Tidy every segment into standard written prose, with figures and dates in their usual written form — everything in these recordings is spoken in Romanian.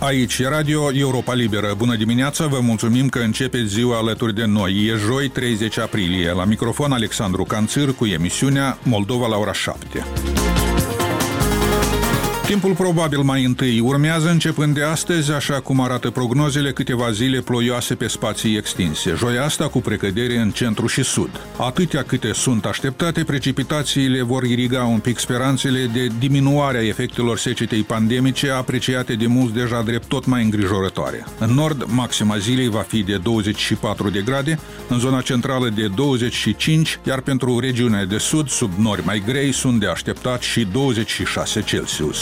Aici e Radio Europa Liberă. Bună dimineața, vă mulțumim că începeți ziua alături de noi. E joi, 30 aprilie. La microfon Alexandru Canțir cu emisiunea Moldova la ora 7. Timpul probabil mai întâi urmează începând de astăzi, așa cum arată prognozele, câteva zile ploioase pe spații extinse. Joia asta cu precădere în centru și sud. Atâtea câte sunt așteptate, precipitațiile vor iriga un pic speranțele de diminuare a efectelor secetei pandemice, apreciate de mulți deja drept tot mai îngrijorătoare. În nord, maxima zilei va fi de 24 de grade, în zona centrală de 25, iar pentru regiunea de sud, sub nori mai grei, sunt de așteptat și 26 Celsius.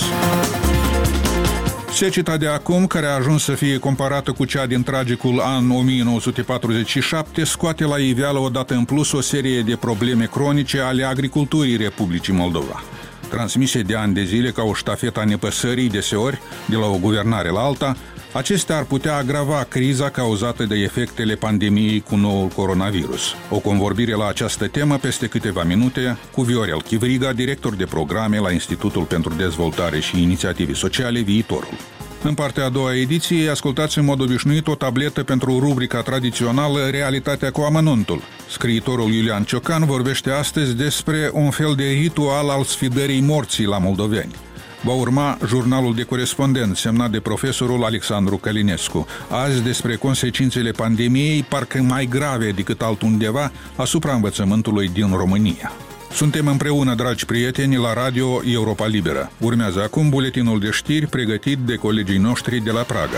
Seceta de acum, care a ajuns să fie comparată cu cea din tragicul an 1947, scoate la iveală odată în plus o serie de probleme cronice ale agriculturii Republicii Moldova. Transmise de ani de zile ca o ștafetă a nepăsării deseori, de la o guvernare la alta, acestea ar putea agrava criza cauzată de efectele pandemiei cu noul coronavirus. O convorbire la această temă peste câteva minute cu Viorel Chivriga, director de programe la Institutul pentru Dezvoltare și Inițiative Sociale Viitorul. În partea a doua a ediției, ascultați în mod obișnuit o tabletă pentru rubrica tradițională Realitatea cu amănuntul. Scriitorul Iulian Ciocan vorbește astăzi despre un fel de ritual al sfidării morții la moldoveni. Va urma jurnalul de corespondent semnat de profesorul Alexandru Călinescu. Azi despre consecințele pandemiei, parcă mai grave decât altundeva, asupra învățământului din România. Suntem împreună, dragi prieteni, la Radio Europa Liberă. Urmează acum buletinul de știri pregătit de colegii noștri de la Praga.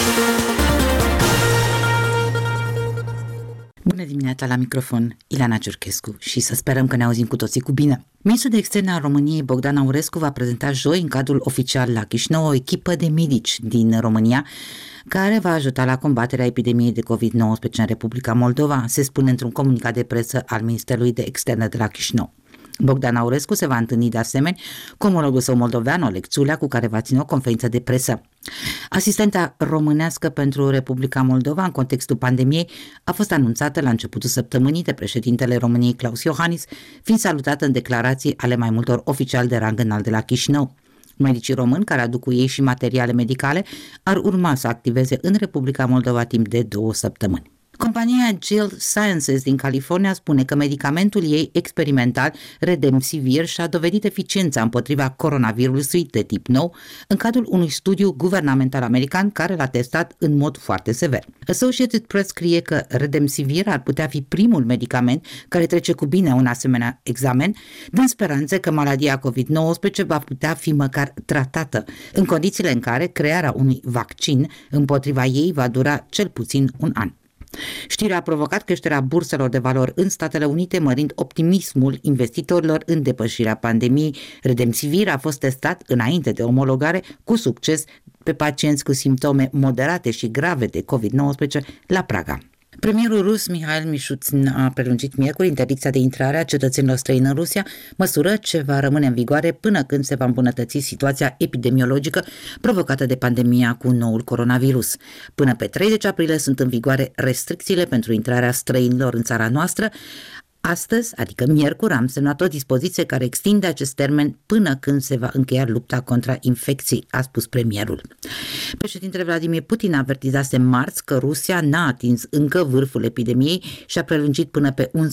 Bună dimineața, la microfon Ilana Ciurchescu și să sperăm că ne auzim cu toții cu bine. Ministrul de Externe al României, Bogdan Aurescu, va prezenta joi în cadrul oficial la Chișinău o echipă de medici din România care va ajuta la combaterea epidemiei de COVID-19 în Republica Moldova, se spune într-un comunicat de presă al Ministerului de Externe de la Chișinău. Bogdan Aurescu se va întâlni de asemenea cu omologul său moldovean, Oleg Țulea, cu care va ține o conferință de presă. Asistenta românească pentru Republica Moldova în contextul pandemiei a fost anunțată la începutul săptămânii de președintele României Klaus Iohannis, fiind salutată în declarații ale mai multor oficiali de rang înalt de la Chișinău. Medicii români, care aduc cu ei și materiale medicale, ar urma să activeze în Republica Moldova timp de 2 săptămâni. Compania Gilead Sciences din California spune că medicamentul ei experimental Remdesivir și-a dovedit eficiența împotriva coronavirusului de tip nou în cadrul unui studiu guvernamental american care l-a testat în mod foarte sever. Associated Press scrie că Remdesivir ar putea fi primul medicament care trece cu bine un asemenea examen, dând speranțe că maladia COVID-19 va putea fi măcar tratată, în condițiile în care crearea unui vaccin împotriva ei va dura cel puțin un an. Știrea a provocat creșterea burselor de valori în Statele Unite, mărind optimismul investitorilor în depășirea pandemiei. Remdesivir a fost testat înainte de omologare cu succes pe pacienți cu simptome moderate și grave de COVID-19 la Praga. Premierul rus Mihail Mishustin a prelungit miercuri interdicția de intrare a cetățenilor străini în Rusia, măsură ce va rămâne în vigoare până când se va îmbunătăți situația epidemiologică provocată de pandemia cu noul coronavirus. Până pe 30 aprilie sunt în vigoare restricțiile pentru intrarea străinilor în țara noastră. Astăzi, adică miercuri, am semnat o dispoziție care extinde acest termen până când se va încheia lupta contra infecției, a spus premierul. Președintele Vladimir Putin avertizase marți că Rusia n-a atins încă vârful epidemiei și a prelungit până pe